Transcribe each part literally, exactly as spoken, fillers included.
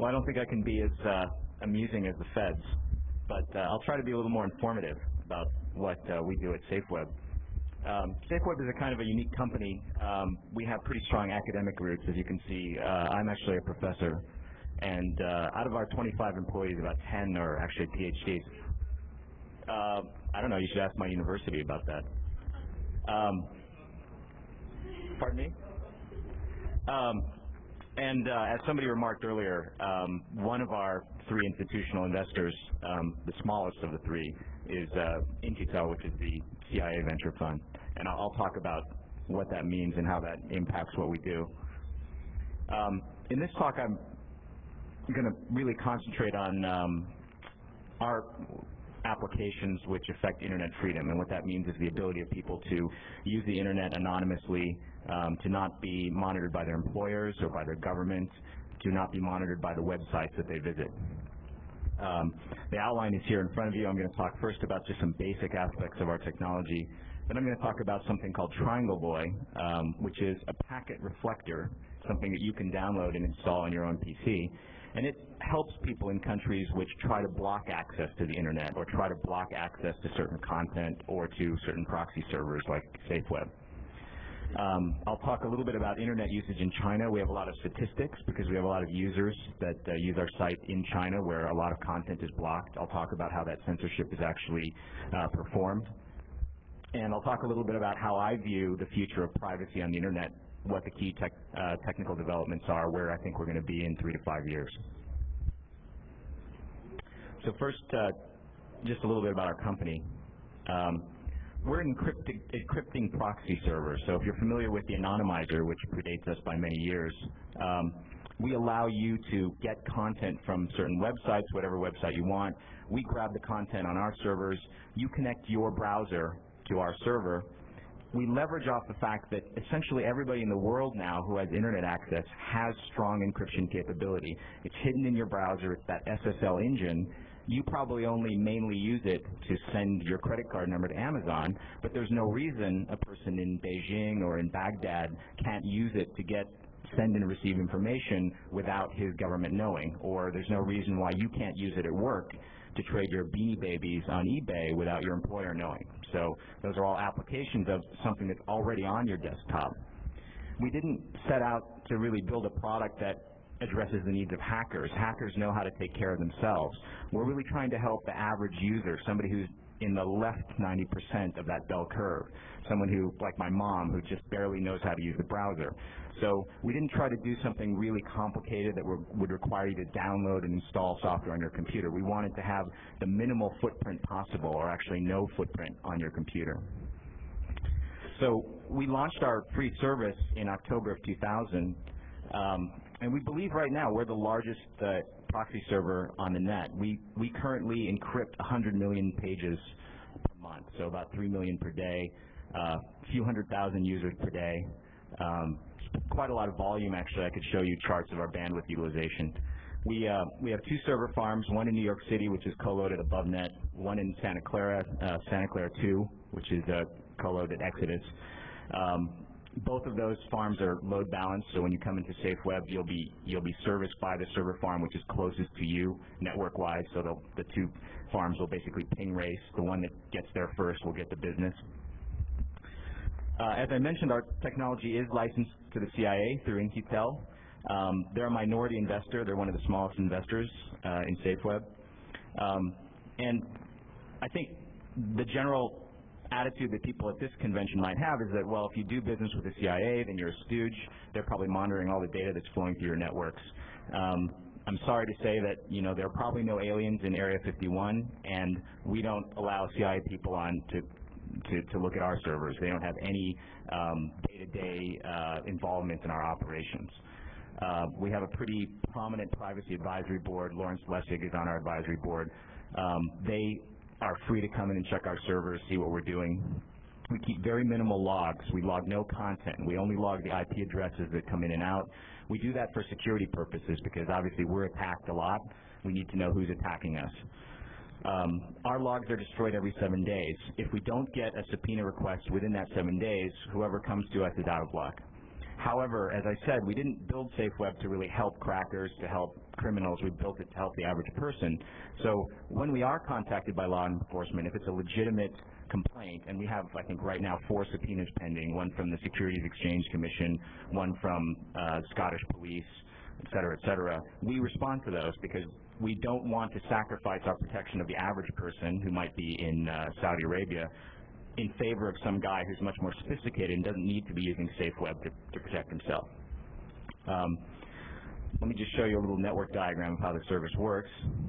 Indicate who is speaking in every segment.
Speaker 1: Well, I don't think I can be as uh, amusing as the feds, but uh, I'll try to be a little more informative about what uh, we do at SafeWeb. Um, SafeWeb is a kind of a unique company. Um, we have pretty strong academic roots, as you can see. Uh, I'm actually a professor, and uh, out of our twenty-five employees, about ten are actually PhDs. Uh, I don't know, you should ask my university about that. Um, pardon me? Um, and uh, as somebody remarked earlier, um, one of our three institutional investors, um, the smallest of the three, is uh, In-Q-Tel, which is the C I A venture fund. And I'll, I'll talk about what that means and how that impacts what we do. Um, in this talk, I'm going to really concentrate on um, our applications which affect internet freedom, and what that means is the ability of people to use the internet anonymously, um, to not be monitored by their employers or by their government, to not be monitored by the websites that they visit. Um, the outline is here in front of you. I'm going to talk first about just some basic aspects of our technology. Then I'm going to talk about something called Triangle Boy, um, which is a packet reflector, something that you can download and install on your own P C. And it helps people in countries which try to block access to the internet or try to block access to certain content or to certain proxy servers like SafeWeb. Um, I'll talk a little bit about internet usage in China. We have a lot of statistics because we have a lot of users that uh, use our site in China where a lot of content is blocked. I'll talk about how that censorship is actually uh, performed. And I'll talk a little bit about how I view the future of privacy on the internet, what the key tech, uh, technical developments are, where I think we're going to be in three to five years. So first, uh, just a little bit about our company. Um, we're encrypting, encrypting proxy servers. So if you're familiar with the anonymizer, which predates us by many years, um, we allow you to get content from certain websites, whatever website you want. We grab the content on our servers. You connect your browser to our server. We leverage off the fact that essentially everybody in the world now who has internet access has strong encryption capability. It's hidden in your browser. It's that S S L engine. You probably only mainly use it to send your credit card number to Amazon, but there's no reason a person in Beijing or in Baghdad can't use it to get send and receive information without his government knowing, or there's no reason why you can't use it at work to trade your Beanie Babies on eBay without your employer knowing. So those are all applications of something that's already on your desktop. We didn't set out to really build a product that addresses the needs of hackers. Hackers know how to take care of themselves. We're really trying to help the average user, somebody who's in the left ninety percent of that bell curve, someone who, like my mom, who just barely knows how to use the browser. So we didn't try to do something really complicated that would require you to download and install software on your computer. We wanted to have the minimal footprint possible, or actually no footprint on your computer. So we launched our free service in October of two thousand, um, and we believe right now we're the largest uh, proxy server on the net. We, we currently encrypt one hundred million pages per month, so about three million per day, a uh, few hundred thousand users per day. Um, quite a lot of volume, actually. I could show you charts of our bandwidth utilization. We, uh, we have two server farms, one in New York City, which is co-loaded above net, one in Santa Clara, uh, Santa Clara two, which is uh, co-loaded Exodus. Um, both of those farms are load balanced, so when you come into SafeWeb, you'll be, you'll be serviced by the server farm which is closest to you network-wise, so the two farms will basically ping race. The one that gets there first will get the business. Uh, as I mentioned, our technology is licensed to the C I A through In-Q-Tel. Um, they're a minority investor. They're one of the smallest investors uh, in SafeWeb. Um, and I think the general attitude that people at this convention might have is that, well, if you do business with the C I A, then you're a stooge. They're probably monitoring all the data that's flowing through your networks. Um, I'm sorry to say that, you know, there are probably no aliens in Area fifty-one, and we don't allow C I A people on to To, to look at our servers. They don't have any um, day-to-day uh, involvement in our operations. Uh, we have a pretty prominent privacy advisory board. Lawrence Lessig is on our advisory board. Um, they are free to come in and check our servers, see what we're doing. We keep very minimal logs. We log no content. We only log the I P addresses that come in and out. We do that for security purposes because obviously we're attacked a lot. We need to know who's attacking us. Um, our logs are destroyed every seven days. If we don't get a subpoena request within that seven days, whoever comes to us is out of luck. However, as I said, we didn't build SafeWeb to really help crackers, to help criminals. We built it to help the average person. So when we are contacted by law enforcement, if it's a legitimate complaint, and we have, I think, right now four subpoenas pending, one from the Securities Exchange Commission, one from uh, Scottish Police, et cetera, et cetera, we respond to those because we don't want to sacrifice our protection of the average person who might be in uh, Saudi Arabia in favor of some guy who's much more sophisticated and doesn't need to be using SafeWeb to, to protect himself. Um, let me just show you a little network diagram of how the service works.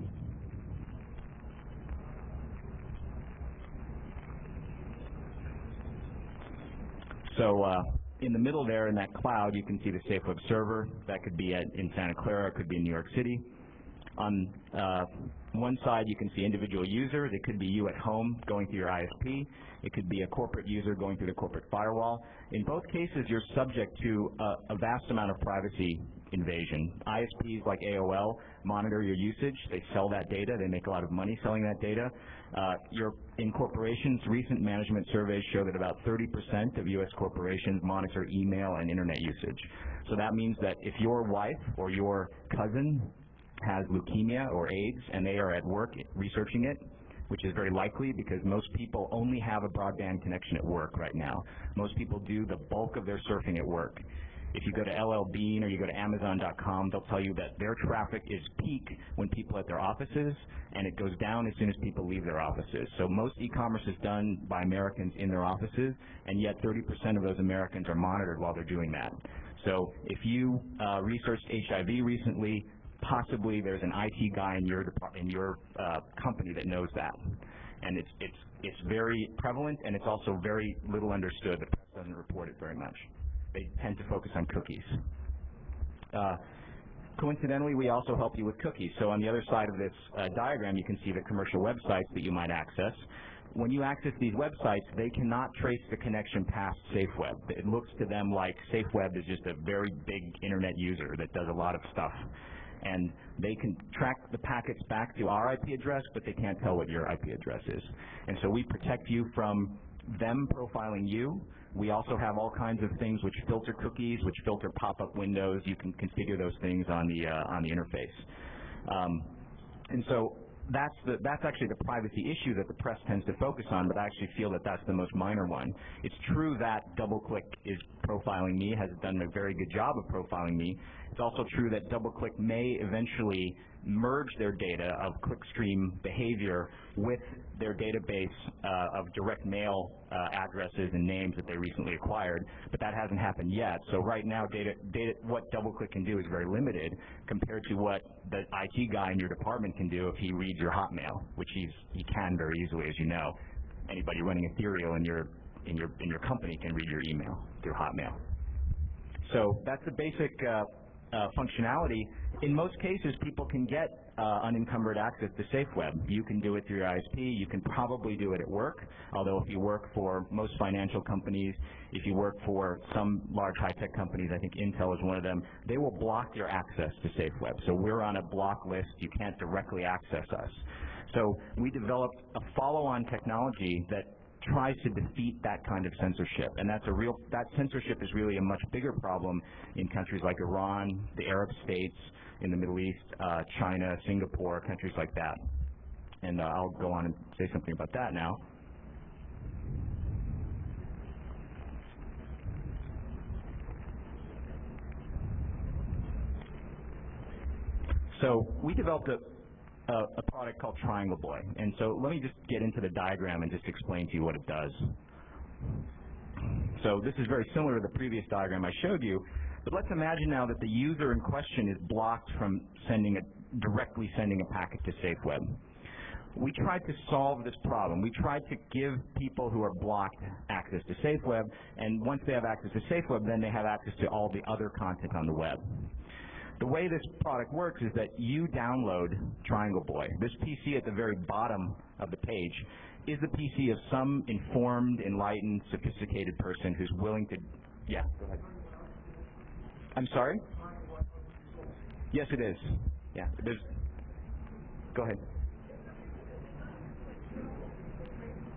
Speaker 1: So uh, in the middle there in that cloud, you can see the SafeWeb server. That could be at, in Santa Clara, it could be in New York City. On uh, one side, you can see individual users. It could be you at home going through your I S P. It could be a corporate user going through the corporate firewall. In both cases, you're subject to a, a vast amount of privacy invasion. I S Ps like A O L monitor your usage. They sell that data. They make a lot of money selling that data. Uh, your, in corporations, recent management surveys show that about thirty percent of U S corporations monitor email and internet usage. So that means that if your wife or your cousin has leukemia or AIDS and they are at work researching it, which is very likely because most people only have a broadband connection at work right now. Most people do the bulk of their surfing at work. If you go to L L Bean or you go to Amazon dot com, they'll tell you that their traffic is peak when people are at their offices, and it goes down as soon as people leave their offices. So most e-commerce is done by Americans in their offices, and yet thirty percent of those Americans are monitored while they're doing that. So if you uh, researched H I V recently, possibly there's an I T guy in your in your uh, company that knows that, and it's it's it's very prevalent, and it's also very little understood. The press doesn't report it very much. They tend to focus on cookies. Uh, coincidentally, we also help you with cookies. So on the other side of this uh, diagram, you can see the commercial websites that you might access. When you access these websites, they cannot trace the connection past SafeWeb. It looks to them like SafeWeb is just a very big internet user that does a lot of stuff. And they can track the packets back to our I P address, but they can't tell what your I P address is. And so we protect you from them profiling you. We also have all kinds of things which filter cookies, which filter pop-up windows. You can configure those things on the uh, on the interface. Um, and so that's the that's actually the privacy issue that the press tends to focus on, but I actually feel that that's the most minor one. It's true that DoubleClick is profiling me, has done a very good job of profiling me. It's also true that DoubleClick may eventually merge their data of clickstream behavior with their database uh, of direct mail uh, addresses and names that they recently acquired, but that hasn't happened yet. So right now, data, data, what DoubleClick can do is very limited compared to what the I T guy in your department can do if he reads your Hotmail, which he's, he can very easily, as you know. Anybody running Ethereal in your in your in your company can read your email through Hotmail. So that's the basic uh, uh, functionality. In most cases, people can get uh, unencumbered access to SafeWeb. You can do it through your I S P. You can probably do it at work, although if you work for most financial companies, if you work for some large high-tech companies, I think Intel is one of them, they will block your access to SafeWeb. So we're on a block list. You can't directly access us. So we developed a follow-on technology that tries to defeat that kind of censorship, and that's a real that censorship is really a much bigger problem in countries like Iran, the Arab states, in the Middle East, uh, China, Singapore, countries like that. And uh, I'll go on and say something about that now. So we developed a Uh, a product called Triangle Boy. And so let me just get into the diagram and just explain to you what it does. So this is very similar to the previous diagram I showed you, but let's imagine now that the user in question is blocked from sending a, directly sending a packet to SafeWeb. We tried to solve this problem. We tried to give people who are blocked access to SafeWeb, and once they have access to SafeWeb, then they have access to all the other content on the web. The way this product works is that you download Triangle Boy. This P C at the very bottom of the page is the P C of some informed, enlightened, sophisticated person who's willing to, yeah, go ahead. I'm sorry? Yes, it is. Yeah, there's, go ahead.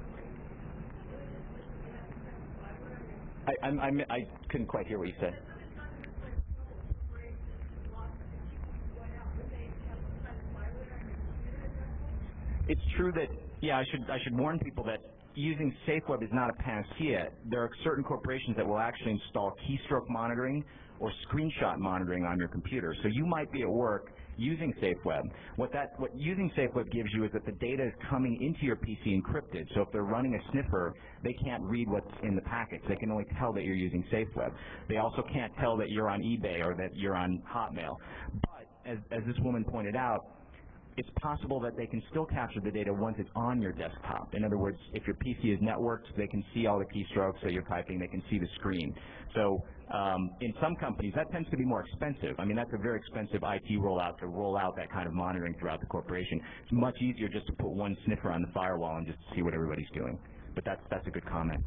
Speaker 1: I, I'm, I'm, I couldn't quite hear what you said. it's true that, yeah, I should, I should warn people that using SafeWeb is not a panacea. There are certain corporations that will actually install keystroke monitoring or screenshot monitoring on your computer. So you might be at work using SafeWeb. What that, what using SafeWeb gives you is that the data is coming into your P C encrypted. So if they're running a sniffer, they can't read what's in the packets. They can only tell that you're using SafeWeb. They also can't tell that you're on eBay or that you're on Hotmail. But as, as this woman pointed out, it's possible that they can still capture the data once it's on your desktop. In other words, if your P C is networked, they can see all the keystrokes that you're typing, they can see the screen. So um, in some companies, that tends to be more expensive. I mean, that's a very expensive I T rollout to roll out that kind of monitoring throughout the corporation. It's much easier just to put one sniffer on the firewall and just see what everybody's doing. But that's, that's a good comment.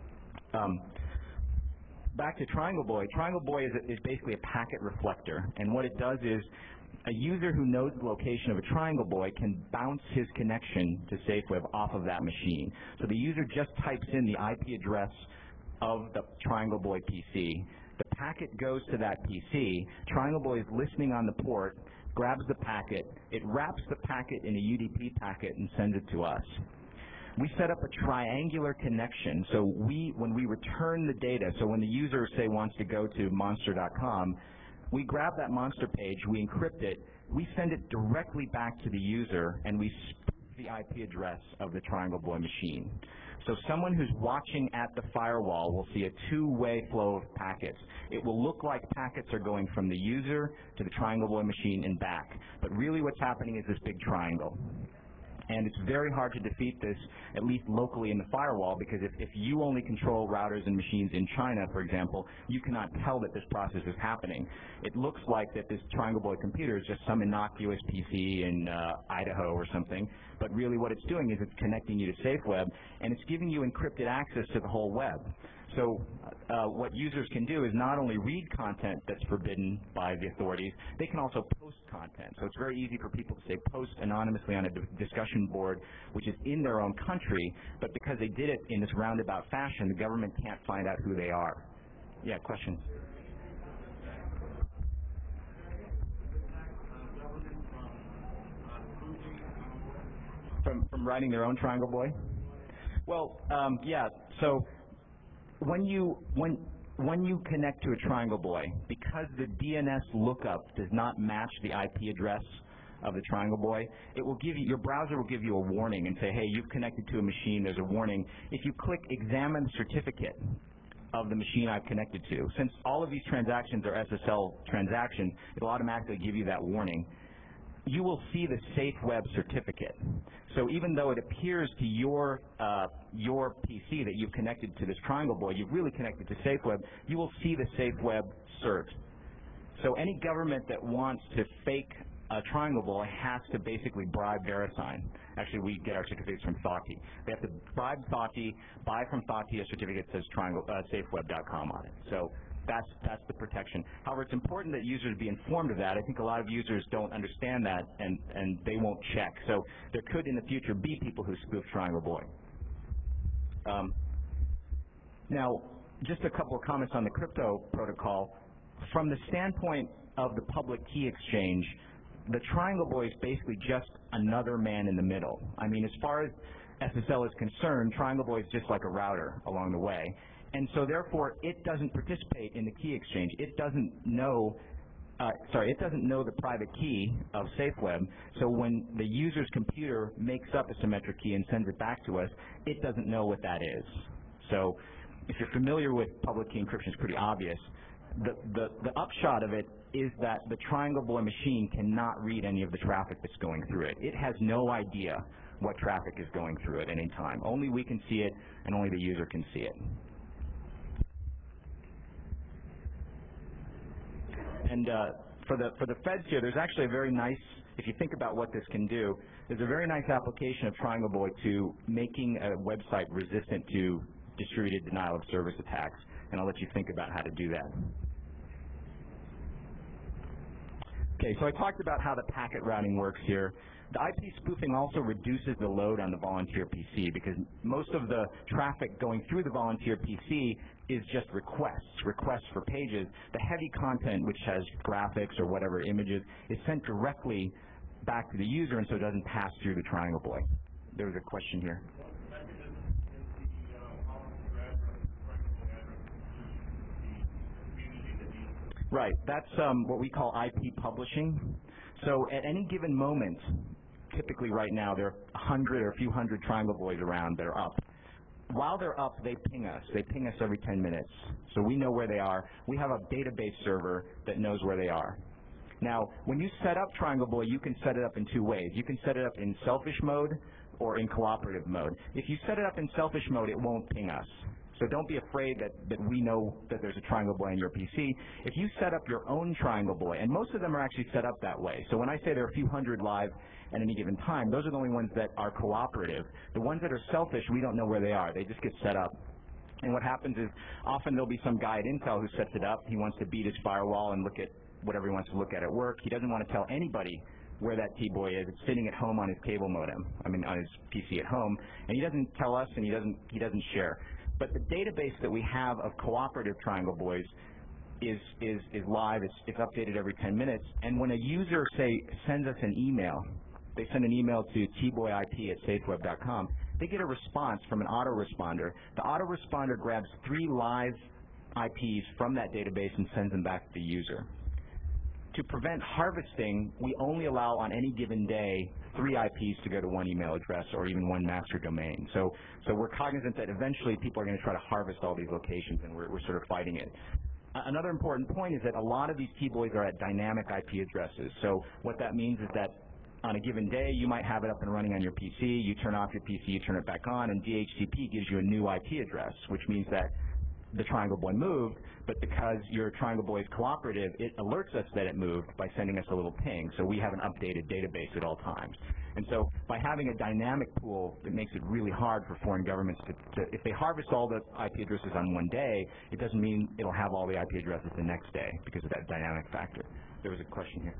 Speaker 1: Um, back to Triangle Boy. Triangle Boy is, a, is basically a packet reflector, and what it does is a user who knows the location of a Triangle Boy can bounce his connection to SafeWeb off of that machine. So the user just types in the I P address of the Triangle Boy P C. The packet goes to that P C. Triangle Boy is listening on the port, grabs the packet, it wraps the packet in a U D P packet and sends it to us. We set up a triangular connection, so we, when we return the data, so when the user, say, wants to go to monster dot com, we grab that Monster page, we encrypt it, we send it directly back to the user, and we spoof the I P address of the Triangle Boy machine. So someone who's watching at the firewall will see a two-way flow of packets. It will look like packets are going from the user to the Triangle Boy machine and back, but really what's happening is this big triangle. And it's very hard to defeat this, at least locally in the firewall, because if, if you only control routers and machines in China, for example, you cannot tell that this process is happening. It looks like that this Triangle Boy computer is just some innocuous P C in uh, Idaho or something, but really what it's doing is it's connecting you to SafeWeb, and it's giving you encrypted access to the whole web. So uh, what users can do is not only read content that's forbidden by the authorities, they can also post content. So it's very easy for people to say post anonymously on a discussion board, which is in their own country, but because they did it in this roundabout fashion, the government can't find out who they are. Yeah, question? From, from writing their own Triangle Boy? Well, um, yeah, so When you when when you connect to a Triangle Boy, because the D N S lookup does not match the I P address of the Triangle Boy, it will give you, your browser will give you a warning and say, hey, you've connected to a machine, there's a warning. If you click examine certificate of the machine I've connected to, since all of these transactions are S S L transactions, it'll automatically give you that warning. You will see the SafeWeb certificate. So even though it appears to your uh, your P C that you've connected to this Triangle Boy, you've really connected to SafeWeb, you will see the SafeWeb cert. So any government that wants to fake a Triangle Boy has to basically bribe VeriSign. Actually, we get our certificates from Thoughtty. They have to bribe Thoughtty, buy from Thottty a certificate that says triangle, uh, SafeWeb dot com on it. So That's, that's the protection. However, it's important that users be informed of that. I think a lot of users don't understand that, and, and they won't check. So there could, in the future, be people who spoof Triangle Boy. Um, now, just a couple of comments on the crypto protocol. From the standpoint of the public key exchange, the Triangle Boy is basically just another man in the middle. I mean, as far as S S L is concerned, Triangle Boy is just like a router along the way. And so therefore, it doesn't participate in the key exchange. It doesn't know, uh, sorry, it doesn't know the private key of SafeWeb. So when the user's computer makes up a symmetric key and sends it back to us, it doesn't know what that is. So if you're familiar with public key encryption, it's pretty obvious. The, the, the upshot of it is that the Triangle Boy machine cannot read any of the traffic that's going through it. It has no idea what traffic is going through at any time. Only we can see it, and only the user can see it. And uh, for the for the feds here, there's actually a very nice, if you think about what this can do, there's a very nice application of Triangle Boy to making a website resistant to distributed denial of service attacks. And I'll let you think about how to do that. Okay, so I talked about how the packet routing works here. The I P spoofing also reduces the load on the volunteer P C because most of the traffic going through the volunteer P C is just requests, requests for pages. The heavy content, which has graphics or whatever images, is sent directly back to the user, and so it doesn't pass through the Triangle Boy. There was a question here. Right. That's um, what we call I P publishing. So at any given moment, typically right now, there are a hundred or a few hundred Triangle Boys around that are up. While they're up, they ping us. They ping us every ten minutes. So we know where they are. We have a database server that knows where they are. Now, when you set up Triangle Boy, you can set it up in two ways. You can set it up in selfish mode or in cooperative mode. If you set it up in selfish mode, it won't ping us. So don't be afraid that, that we know that there's a Triangle Boy on your P C. If you set up your own Triangle Boy, and most of them are actually set up that way. So when I say there are a few hundred live at any given time, those are the only ones that are cooperative. The ones that are selfish, we don't know where they are. They just get set up. And what happens is often there'll be some guy at Intel who sets it up. He wants to beat his firewall and look at whatever he wants to look at at work. He doesn't want to tell anybody where that T-Boy is. It's sitting at home on his cable modem, I mean on his P C at home, and he doesn't tell us and he doesn't, he doesn't share. But the database that we have of cooperative Triangle Boys is, is, is live. It's, it's updated every ten minutes. And when a user, say, sends us an email, they send an email to t boy I P at safeweb dot com, they get a response from an autoresponder. The autoresponder grabs three live I Ps from that database and sends them back to the user. To prevent harvesting, we only allow on any given day three I Ps to go to one email address or even one master domain. So, so we're cognizant that eventually people are going to try to harvest all these locations, and we're, we're sort of fighting it. Uh, another important point is that a lot of these T-Boys are at dynamic I P addresses. So what that means is that on a given day, you might have it up and running on your P C, you turn off your P C, you turn it back on, and D H C P gives you a new I P address, which means that the Triangle Boy moved, but because your Triangle Boy is cooperative, it alerts us that it moved by sending us a little ping, so we have an updated database at all times. And so by having a dynamic pool, it makes it really hard for foreign governments to, to, if they harvest all the I P addresses on one day, it doesn't mean it'll have all the I P addresses the next day because of that dynamic factor. There was a question here.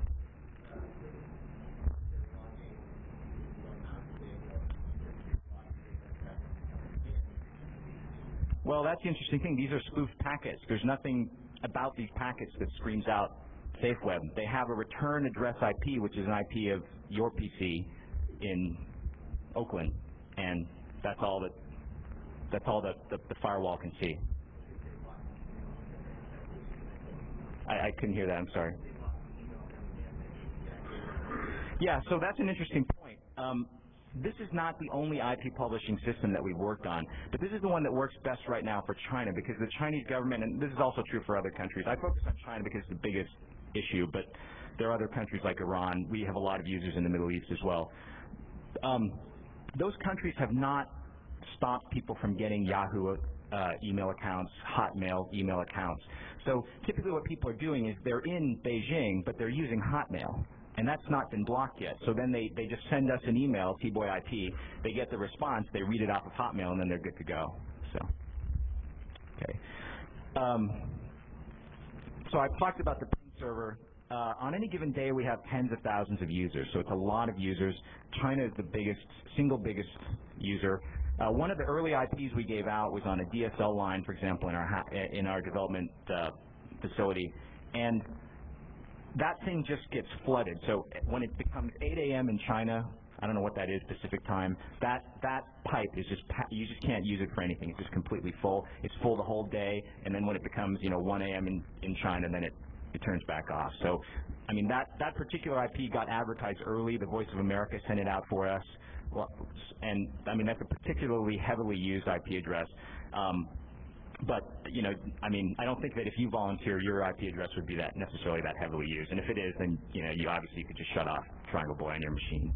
Speaker 1: Well, that's the interesting thing. These are spoofed packets. There's nothing about these packets that screams out SafeWeb. They have a return address I P, which is an I P of your P C in Oakland, and that's all that that's all that the, the firewall can see. I, I couldn't hear that. I'm sorry. Yeah, so that's an interesting point. Um, This is not the only I P publishing system that we've worked on, but this is the one that works best right now for China because the Chinese government, and this is also true for other countries. I focus on China because it's the biggest issue, but there are other countries like Iran. We have a lot of users in the Middle East as well. Um, those countries have not stopped people from getting Yahoo uh, email accounts, Hotmail email accounts. So typically what people are doing is they're in Beijing, but they're using Hotmail. And that's not been blocked yet. So then they, they just send us an email, T boy I P, they get the response, they read it off of Hotmail, and then they're good to go. So, okay. Um, so I've talked about the ping server. Uh, on any given day, we have tens of thousands of users, so it's a lot of users. China is the biggest, single biggest user. Uh, one of the early I Ps we gave out was on a D S L line, for example, in our, ha in our development uh, facility. And that thing just gets flooded. So when it becomes eight A M in China, I don't know what that is, Pacific time, that, that pipe is just, you just can't use it for anything. It's just completely full. It's full the whole day, and then when it becomes, you know, one A M in, in China, then it, it turns back off. So, I mean, that, that particular I P got advertised early. The Voice of America sent it out for us. Well, and, I mean, that's a particularly heavily used I P address. Um, But, you know, I mean, I don't think that if you volunteer, your I P address would be that necessarily that heavily used. And if it is, then, you know, you obviously could just shut off Triangle Boy on your machine.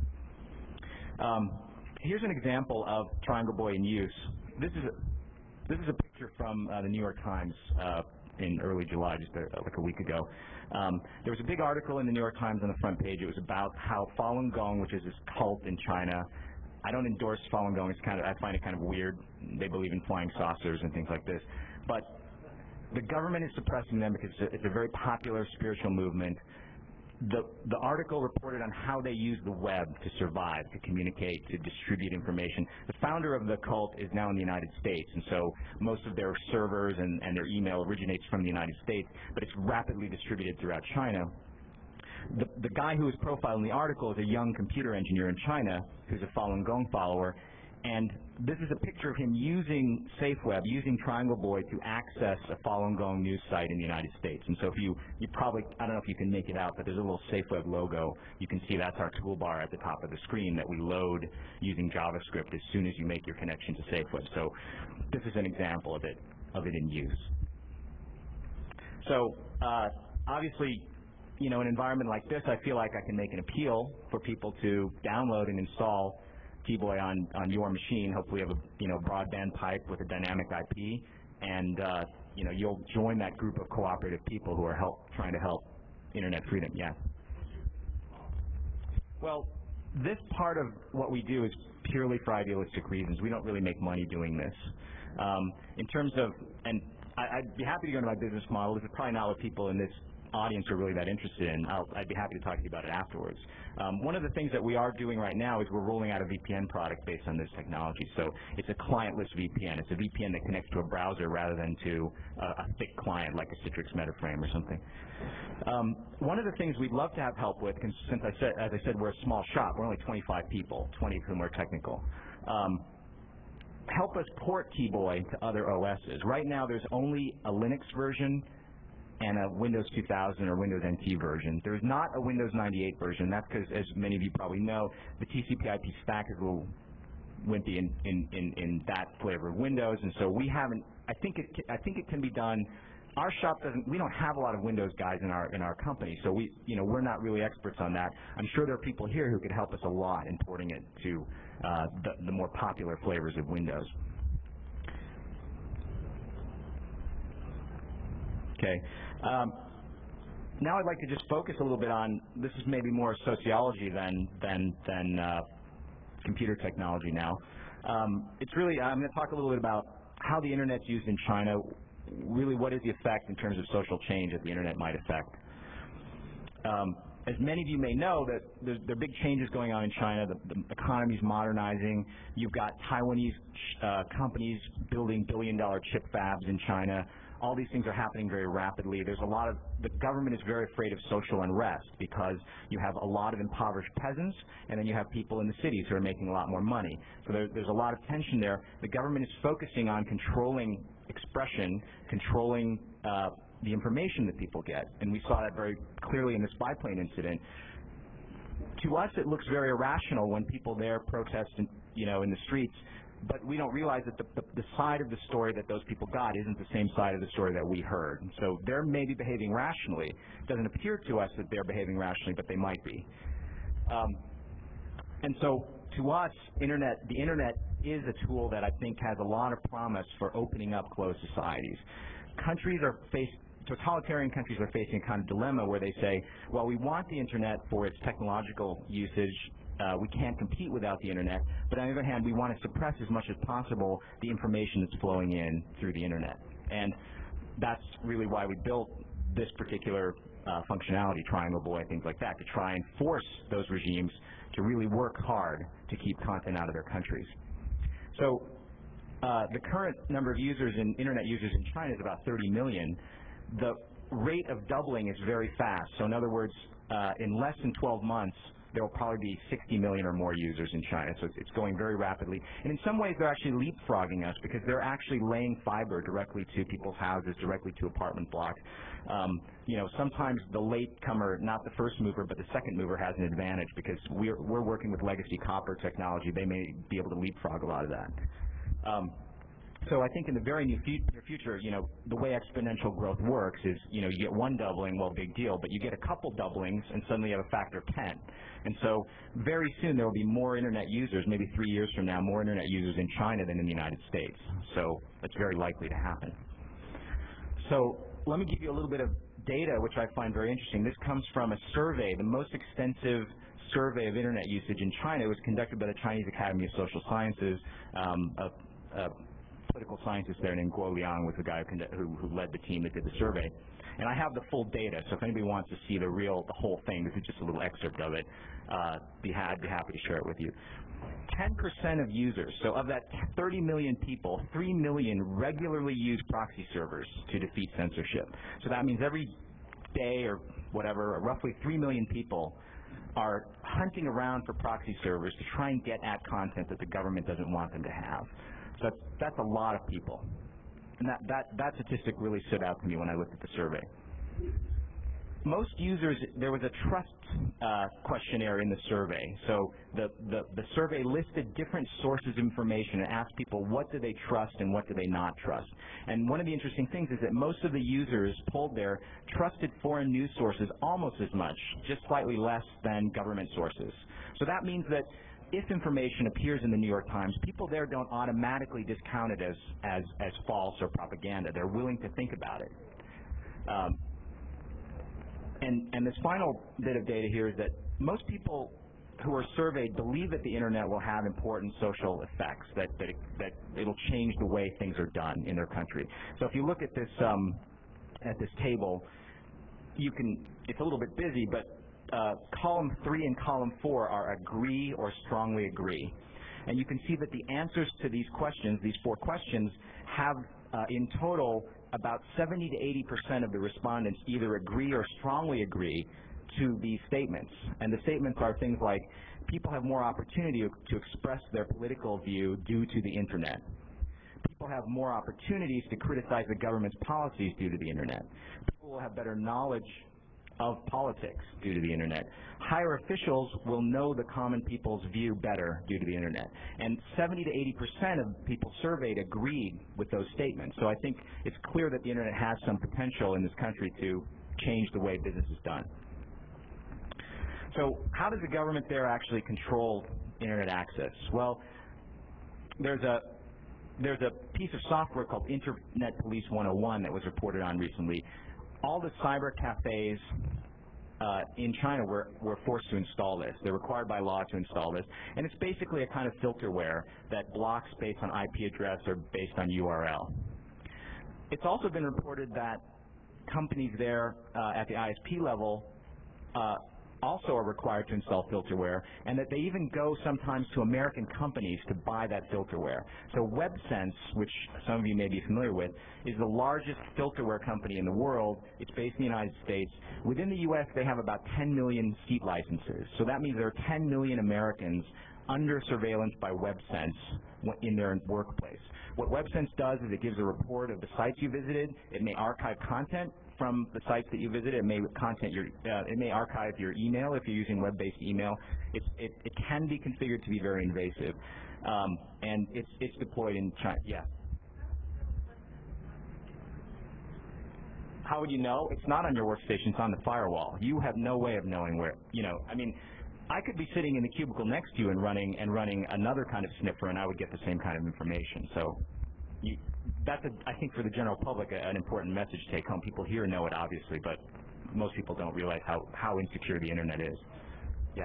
Speaker 1: Um, here's an example of Triangle Boy in use. This is a, this is a picture from uh, the New York Times uh, in early July, just a, like a week ago. Um, there was a big article in the New York Times on the front page. It was about how Falun Gong, which is this cult in China, I don't endorse Falun Gong. It's kind of, I find it kind of weird. They believe in flying saucers and things like this. But the government is suppressing them because it's a, it's a very popular spiritual movement. The, the article reported on how they use the web to survive, to communicate, to distribute information. The founder of the cult is now in the United States, and so most of their servers and, and their email originates from the United States, but it's rapidly distributed throughout China. The, the guy who was profiled in the article is a young computer engineer in China who's a Falun Gong follower, and this is a picture of him using SafeWeb, using Triangle Boy to access a Falun Gong news site in the United States. And so if you, you probably, I don't know if you can make it out, but there's a little SafeWeb logo. You can see that's our toolbar at the top of the screen that we load using JavaScript as soon as you make your connection to SafeWeb. So this is an example of it, of it in use. So uh, obviously, you know, an environment like this, I feel like I can make an appeal for people to download and install T-Boy on, on your machine. Hopefully you have a, you know, broadband pipe with a dynamic I P, and, uh, you know, you'll join that group of cooperative people who are help, trying to help Internet freedom. Yeah. Well, this part of what we do is purely for idealistic reasons. We don't really make money doing this. Um, in terms of, and I, I'd be happy to go into my business model. This is probably not what people in this audience are really that interested in. I'll, I'd be happy to talk to you about it afterwards. Um, one of the things that we are doing right now is we're rolling out a V P N product based on this technology. So it's a clientless V P N. It's a V P N that connects to a browser rather than to uh, a thick client like a Citrix MetaFrame or something. Um, one of the things we'd love to have help with, since I said, as I said, we're a small shop. We're only twenty-five people, twenty of whom are technical. Um, help us port T-Boy to other O Ss. Right now, there's only a Linux version and a Windows two thousand or Windows N T version. There's not a Windows ninety-eight version. That's because, as many of you probably know, the T C P I P stack is a little wimpy in, in, in, in that flavor of Windows, and so we haven't. I think it. I think it can be done. Our shop doesn't. We don't have a lot of Windows guys in our in our company, so we, you know, we're not really experts on that. I'm sure there are people here who could help us a lot in porting it to uh, the, the more popular flavors of Windows. Okay. Um, now I'd like to just focus a little bit on, this is maybe more sociology than, than, than uh, computer technology now. Um, it's really, I'm going to talk a little bit about how the Internet's used in China, really what is the effect in terms of social change that the Internet might affect. Um, as many of you may know, that there, there are big changes going on in China. The, the economy's modernizing. You've got Taiwanese uh, companies building billion-dollar chip fabs in China. All these things are happening very rapidly. There's a lot of, the government is very afraid of social unrest because you have a lot of impoverished peasants, and then you have people in the cities who are making a lot more money. So there, there's a lot of tension there. The government is focusing on controlling expression, controlling uh, the information that people get, and we saw that very clearly in this biplane incident. To us, it looks very irrational when people there protest, in, you know, in the streets, but we don't realize that the, the, the side of the story that those people got isn't the same side of the story that we heard. And so they're maybe behaving rationally. It doesn't appear to us that they're behaving rationally, but they might be. Um, and so to us, internet, the Internet is a tool that I think has a lot of promise for opening up closed societies. Countries are faced totalitarian countries are facing a kind of dilemma where they say, well, we want the Internet for its technological usage. Uh, we can't compete without the Internet. But on the other hand, we want to suppress as much as possible the information that's flowing in through the Internet. And that's really why we built this particular uh, functionality, Triangle Boy, things like that, to try and force those regimes to really work hard to keep content out of their countries. So uh, the current number of users and Internet users in China is about thirty million. The rate of doubling is very fast. So in other words, uh, in less than twelve months, there will probably be sixty million or more users in China. So it's going very rapidly. And in some ways, they're actually leapfrogging us because they're actually laying fiber directly to people's houses, directly to apartment blocks. Um, you know, sometimes the latecomer, not the first mover, but the second mover has an advantage because we're, we're working with legacy copper technology. They may be able to leapfrog a lot of that. Um, So I think in the very near future, you know, the way exponential growth works is, you know, you get one doubling, well, big deal, but you get a couple doublings and suddenly you have a factor of ten. And so very soon there will be more Internet users, maybe three years from now, more Internet users in China than in the United States. So that's very likely to happen. So let me give you a little bit of data, which I find very interesting. This comes from a survey, the most extensive survey of Internet usage in China. It was conducted by the Chinese Academy of Social Sciences. Um, a, a political scientist there named Guo Liang was the guy who, who led the team that did the survey. And I have the full data, so if anybody wants to see the real, the whole thing, this is just a little excerpt of it, uh, be, I'd be happy to share it with you. ten percent of users, so of that thirty million people, three million regularly use proxy servers to defeat censorship. So that means every day or whatever, roughly three million people are hunting around for proxy servers to try and get at content that the government doesn't want them to have. So that's, that's a lot of people. And that, that, that statistic really stood out to me when I looked at the survey. Most users, there was a trust uh, questionnaire in the survey. So the, the, the survey listed different sources of information and asked people what do they trust and what do they not trust. And one of the interesting things is that most of the users polled there trusted foreign news sources almost as much, just slightly less than government sources. So that means that if information appears in the New York Times, people there don't automatically discount it as, as, as false or propaganda. They're willing to think about it. Um, And, and this final bit of data here is that most people who are surveyed believe that the internet will have important social effects, that, that, it, that it'll change the way things are done in their country. So if you look at this, um, at this table, you can, it's a little bit busy, but uh, column three and column four are agree or strongly agree. And you can see that the answers to these questions, these four questions, have uh, in total about seventy to eighty percent of the respondents either agree or strongly agree to these statements. And the statements are things like, people have more opportunity to express their political view due to the internet. People have more opportunities to criticize the government's policies due to the internet. People will have better knowledge of politics due to the internet. Higher officials will know the common people's view better due to the internet. And seventy to eighty percent of people surveyed agreed with those statements. So I think it's clear that the internet has some potential in this country to change the way business is done. So how does the government there actually control internet access? Well, there's a there's a piece of software called Internet Police one oh one that was reported on recently. All the cyber cafes uh, in China were, were forced to install this. They're required by law to install this. And it's basically a kind of filterware that blocks based on I P address or based on U R L. It's also been reported that companies there uh, at the I S P level uh, also are required to install filterware, and that they even go sometimes to American companies to buy that filterware. So WebSense, which some of you may be familiar with, is the largest filterware company in the world. It's based in the United States. Within the U S, they have about ten million seat licenses. So that means there are ten million Americans under surveillance by WebSense in their workplace. What WebSense does is it gives a report of the sites you visited. It may archive content from the sites that you visited. It may content your, uh, it may archive your email if you're using web-based email. It's, it, it can be configured to be very invasive, um, and it's it's deployed in China. Yeah. How would you know? It's not on your workstation. It's on the firewall. You have no way of knowing where. You know, I mean, I could be sitting in the cubicle next to you and running and running another kind of sniffer, and I would get the same kind of information. So. You, that's, a, I think, for the general public, a, an important message to take home. People here know it, obviously, but most people don't realize how, how insecure the internet is. Yeah.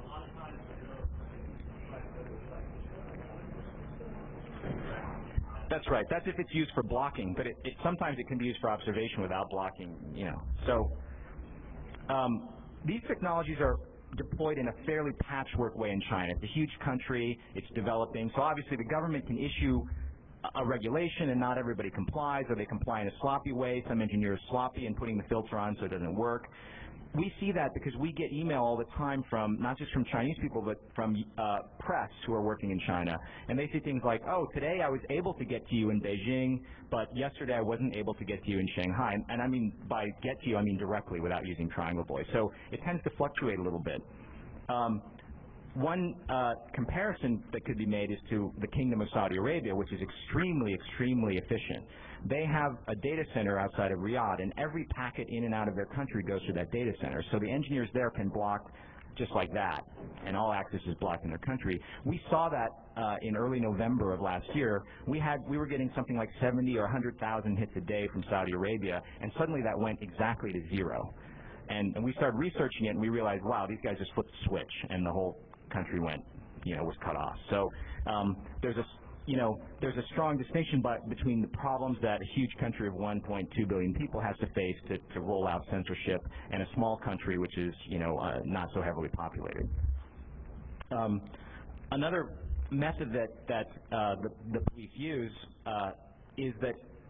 Speaker 1: That's right. That's if it's used for blocking, but it, it, sometimes it can be used for observation without blocking, you know. So um, these technologies are deployed in a fairly patchwork way in China. It's a huge country. It's developing. So obviously the government can issue a regulation and not everybody complies, or they comply in a sloppy way. Some engineers sloppy in putting the filter on so it doesn't work. We see that because we get email all the time from, not just from Chinese people, but from uh, press who are working in China. And they say things like, oh, today I was able to get to you in Beijing, but yesterday I wasn't able to get to you in Shanghai. And, and I mean, by get to you, I mean directly without using Triangle Boy. So it tends to fluctuate a little bit. Um, One uh, comparison that could be made is to the Kingdom of Saudi Arabia, which is extremely, extremely efficient. They have a data center outside of Riyadh, and every packet in and out of their country goes through that data center. So the engineers there can block just like that, and all access is blocked in their country. We saw that uh, in early November of last year. We had we were getting something like seventy or one hundred thousand hits a day from Saudi Arabia, and suddenly that went exactly to zero. And, and we started researching it, and we realized, wow, these guys just flipped the switch, and the whole country went, you know, was cut off. So um, there's a, you know, there's a strong distinction by, between the problems that a huge country of one point two billion people has to face to, to roll out censorship, and a small country which is, you know, uh, not so heavily populated. Um, another method that that uh, the, the police use uh, is that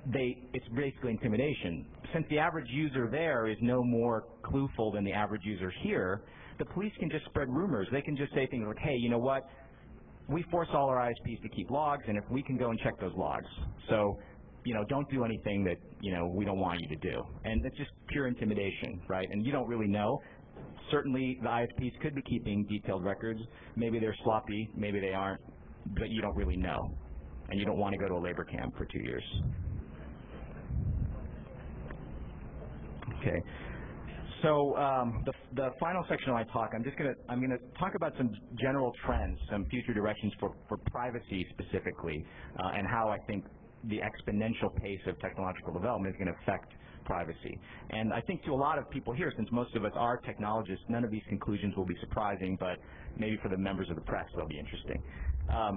Speaker 1: they it's basically intimidation. Since the average user there is no more clueful than the average user here, the police can just spread rumors. They can just say things like, hey, you know what, we force all our I S Ps to keep logs, and if we can go and check those logs. So, you know, don't do anything that, you know, we don't want you to do. And it's just pure intimidation, right? And you don't really know. Certainly the I S Ps could be keeping detailed records. Maybe they're sloppy, maybe they aren't, but you don't really know. And you don't want to go to a labor camp for two years. Okay. So um, the, the final section of my talk, I'm just going to I'm going to talk about some general trends, some future directions for, for privacy specifically, uh, and how I think the exponential pace of technological development is going to affect privacy. And I think to a lot of people here, since most of us are technologists, none of these conclusions will be surprising, but maybe for the members of the press they'll be interesting. Um,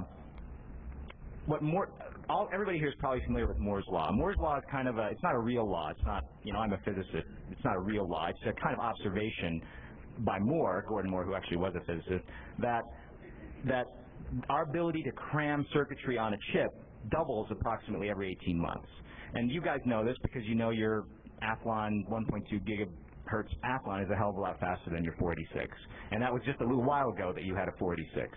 Speaker 1: what more, all, everybody here is probably familiar with Moore's Law. Moore's Law is kind of a, it's not a real law. It's not, you know, I'm a physicist. It's not a real law. It's a kind of observation by Moore, Gordon Moore, who actually was a physicist, that, that our ability to cram circuitry on a chip doubles approximately every eighteen months. And you guys know this because you know your Athlon one point two gigahertz Athlon is a hell of a lot faster than your four eighty-six. And that was just a little while ago that you had a four eighty-six.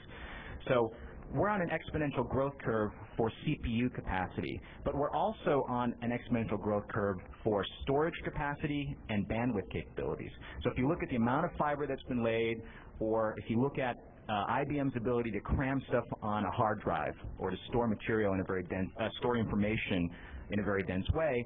Speaker 1: So we're on an exponential growth curve for C P U capacity, but we're also on an exponential growth curve for storage capacity and bandwidth capabilities. So if you look at the amount of fiber that's been laid, or if you look at uh, I B M's ability to cram stuff on a hard drive or to store material in a very dense, uh, store information in a very dense way,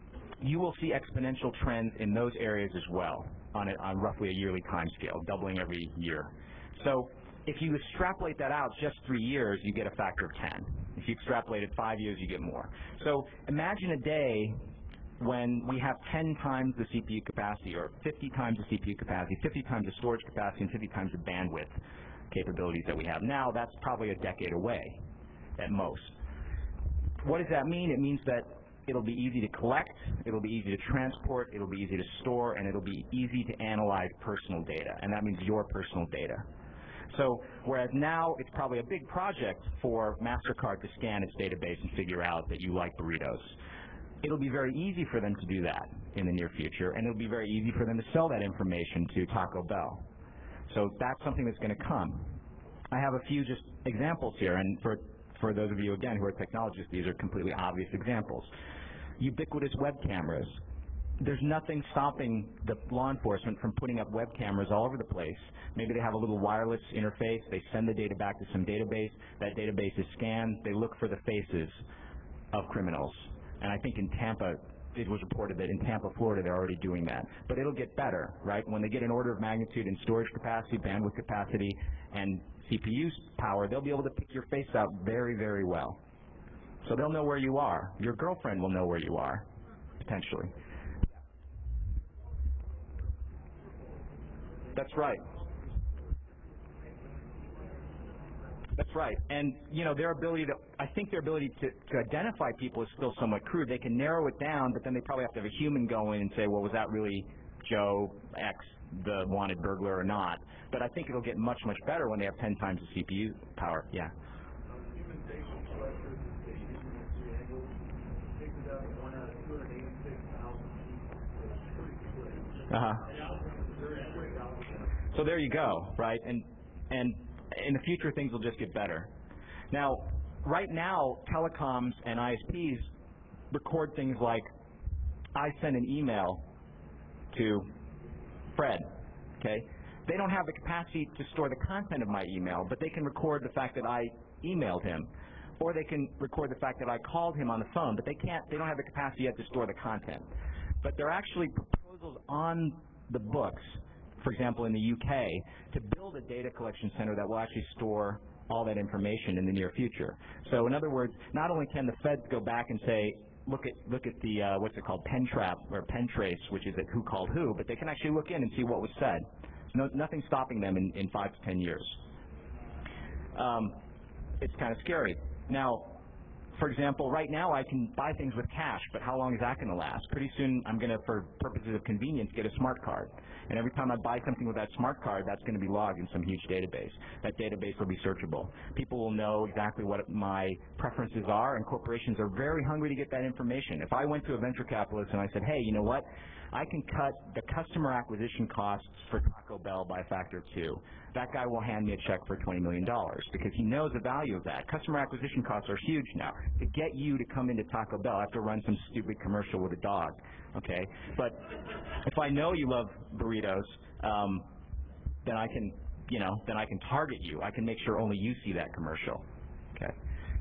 Speaker 1: you will see exponential trends in those areas as well on, a, on roughly a yearly time scale, doubling every year. So if you extrapolate that out just three years, you get a factor of ten. If you extrapolate it five years, you get more. So imagine a day when we have ten times the C P U capacity, or fifty times the C P U capacity, fifty times the storage capacity, and fifty times the bandwidth capabilities that we have. Now, that's probably a decade away at most. What does that mean? It means that it'll be easy to collect, it'll be easy to transport, it'll be easy to store, and it'll be easy to analyze personal data, and that means your personal data. So whereas now it's probably a big project for MasterCard to scan its database and figure out that you like burritos, it'll be very easy for them to do that in the near future, and it'll be very easy for them to sell that information to Taco Bell. So that's something that's going to come. I have a few just examples here, and for, for those of you, again, who are technologists, these are completely obvious examples. Ubiquitous web cameras. There's nothing stopping the law enforcement from putting up web cameras all over the place. Maybe they have a little wireless interface. They send the data back to some database. That database is scanned. They look for the faces of criminals. And I think in Tampa, it was reported that in Tampa, Florida, they're already doing that. But it'll get better, right? When they get an order of magnitude in storage capacity, bandwidth capacity, and C P U power, they'll be able to pick your face out very, very well. So they'll know where you are. Your girlfriend will know where you are, potentially. That's right. That's right. And, you know, their ability to, I think their ability to, to identify people is still somewhat crude. They can narrow it down, but then they probably have to have a human go in and say, well, was that really Joe X, the wanted burglar, or not? But I think it'll get much, much better when they have ten times the C P U power. Yeah. Uh-huh. So there you go, right? And and in the future, things will just get better. Now, right now, telecoms and I S Ps record things like, I send an email to Fred, okay? They don't have the capacity to store the content of my email, but they can record the fact that I emailed him. Or they can record the fact that I called him on the phone, but they can't, they don't have the capacity yet to store the content. But there are actually proposals on the books, for example, in the U K, to build a data collection center that will actually store all that information in the near future. So in other words, not only can the feds go back and say, look at look at the, uh, what's it called, pen trap or pen trace, which is at who called who, but they can actually look in and see what was said. No, nothing stopping them in, in five to ten years. Um, it's kind of scary. Now, for example, right now I can buy things with cash, but how long is that going to last? Pretty soon I'm going to, for purposes of convenience, get a smart card. And every time I buy something with that smart card, that's going to be logged in some huge database. That database will be searchable. People will know exactly what my preferences are, and corporations are very hungry to get that information. If I went to a venture capitalist and I said, hey, you know what? I can cut the customer acquisition costs for Taco Bell by a factor of two. That guy will hand me a check for twenty million dollars because he knows the value of that. Customer acquisition costs are huge now. To get you to come into Taco Bell, I have to run some stupid commercial with a dog, okay? But if I know you love burritos, um, then I can, you know, then I can target you. I can make sure only you see that commercial, okay?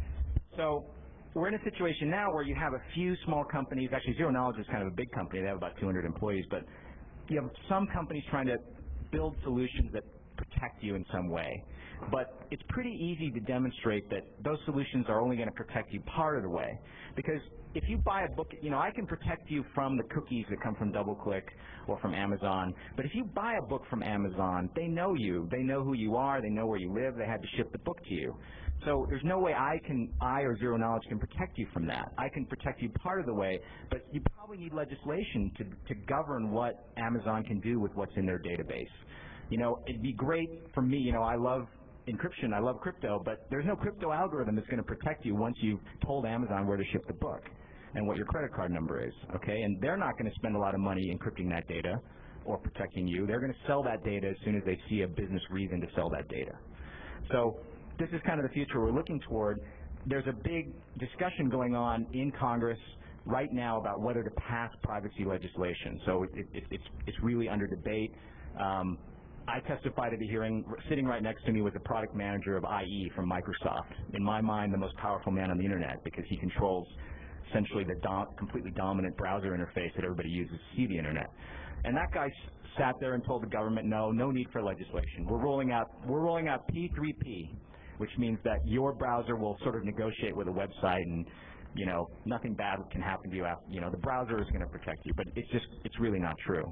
Speaker 1: So we're in a situation now where you have a few small companies. Actually, Zero Knowledge is kind of a big company. They have about two hundred employees. But you have some companies trying to build solutions that protect you in some way. But it's pretty easy to demonstrate that those solutions are only going to protect you part of the way. Because if you buy a book, you know, I can protect you from the cookies that come from DoubleClick or from Amazon. But if you buy a book from Amazon, they know you. They know who you are. They know where you live. They had to ship the book to you. So there's no way I can, I or Zero Knowledge can protect you from that. I can protect you part of the way, but you probably need legislation to, to govern what Amazon can do with what's in their database. You know, it'd be great for me, you know, I love encryption, I love crypto, but there's no crypto algorithm that's going to protect you once you've told Amazon where to ship the book and what your credit card number is, okay? And they're not going to spend a lot of money encrypting that data or protecting you. They're going to sell that data as soon as they see a business reason to sell that data. So this is kind of the future we're looking toward. There's a big discussion going on in Congress right now about whether to pass privacy legislation. So it, it, it's, it's really under debate. Um, I testified at a hearing. Sitting right next to me was the product manager of I E from Microsoft. In my mind, the most powerful man on the internet because he controls essentially the dom completely dominant browser interface that everybody uses to see the internet. And that guy sat there and told the government, no, no need for legislation. We're rolling out, we're rolling out P three P, which means that your browser will sort of negotiate with a website and, you know, nothing bad can happen to you. After, you know, the browser is going to protect you, but it's just, it's really not true.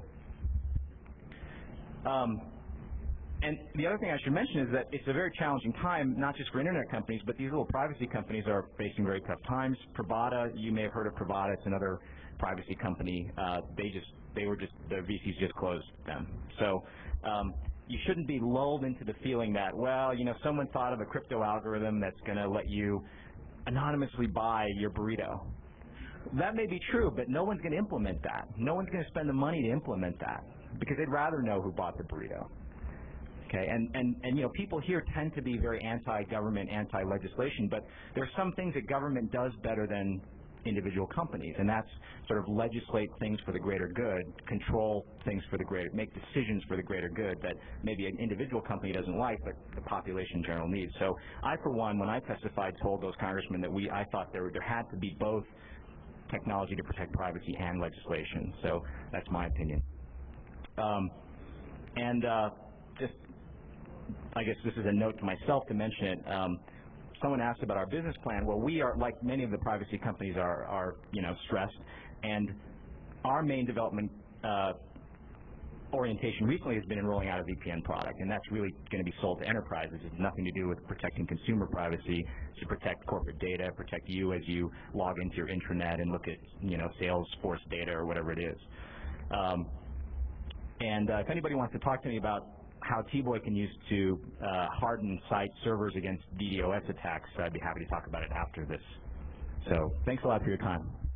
Speaker 1: Um, And the other thing I should mention is that it's a very challenging time, not just for internet companies, but these little privacy companies are facing very tough times. Pravada, you may have heard of Pravada. It's another privacy company. Uh, they just, they were just, the V Cs just closed them. So um, you shouldn't be lulled into the feeling that, well, you know, someone thought of a crypto algorithm that's going to let you anonymously buy your burrito. That may be true, but no one's going to implement that. No one's going to spend the money to implement that because they'd rather know who bought the burrito. Okay, and, and, and you know, people here tend to be very anti-government, anti-legislation, but there are some things that government does better than individual companies, and that's sort of legislate things for the greater good, control things for the greater, make decisions for the greater good that maybe an individual company doesn't like, but the population in general needs. So I, for one, when I testified, told those congressmen that we, I thought there, there had to be both technology to protect privacy and legislation. So that's my opinion. Um, and uh, just I guess this is a note to myself to mention it. Um, someone asked about our business plan. Well, we are, like many of the privacy companies are, are you know, stressed, and our main development uh, orientation recently has been in rolling out a V P N product, and that's really going to be sold to enterprises. It has nothing to do with protecting consumer privacy. It's to protect corporate data, protect you as you log into your intranet and look at, you know, Salesforce data or whatever it is. Um, and uh, if anybody wants to talk to me about how T-Boy can use to uh, harden site servers against DDoS attacks, I'd be happy to talk about it after this. So thanks a lot for your time.